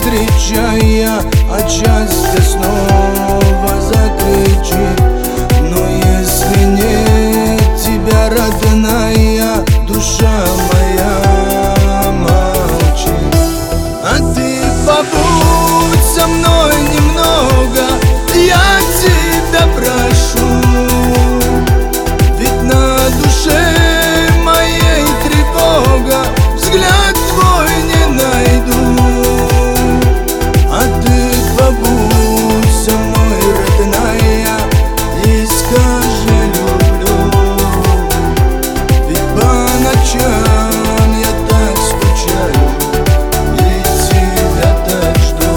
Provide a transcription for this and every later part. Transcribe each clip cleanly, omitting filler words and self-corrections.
встречая, отчасти снова закричит. Но если нет тебя, родная, душа моя молчит. А ты побудь со мной немного, я тебя прошу, ведь на душе моей тревога, взгляд твой не найду. А ты побудь со мной, родная, и скажи люблю, ведь по ночам я так скучаю и тебя так жду.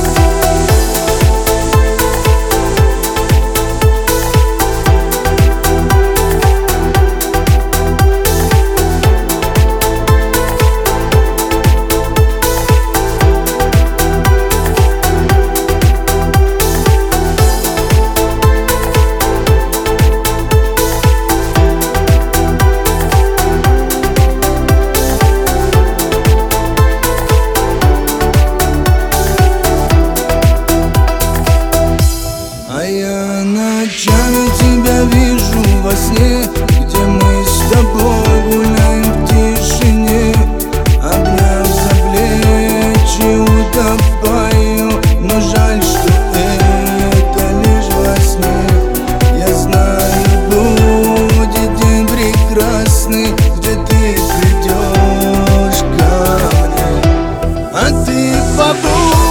А я ночами тебя вижу во сне, где мы с тобой гуляем в тишине, обняв за плечи, утопаю. Но жаль, что это лишь во сне. Я знаю, будет день прекрасный, где ты придешь ко мне. А ты побудь